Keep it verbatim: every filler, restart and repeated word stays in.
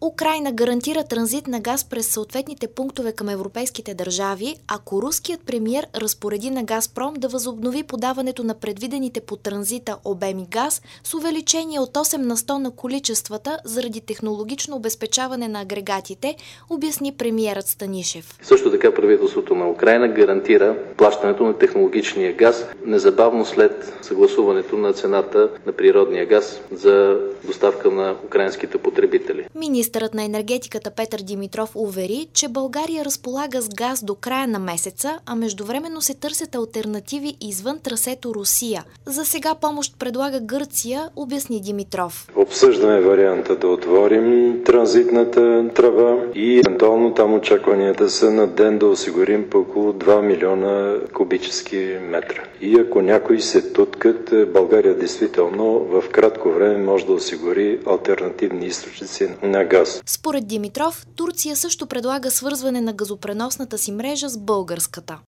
Украйна гарантира транзит на газ през съответните пунктове към европейските държави, ако руският премиер разпореди на Газпром да възобнови подаването на предвидените по транзита обеми газ с увеличение от осем на сто на количествата заради технологично обезпечаване на агрегатите, обясни премиерът Станишев. Също така правителството на Украйна гарантира плащането на технологичния газ незабавно след съгласуването на цената на природния газ за доставка на украинските потребители. Министърът на енергетиката Петър Димитров увери, че България разполага с газ до края на месеца, а междувременно се търсят алтернативи извън трасето Русия. За сега помощ предлага Гърция, обясни Димитров. Обсъждаме варианта да отворим транзитната тръба и евентуално там очакванията са на ден да осигурим по около два милиона кубически метра. И ако някои се туткат, България действително в кратко време може да осигури алтернативни източници на газ. Според Димитров, Турция също предлага свързване на газопреносната си мрежа с българската.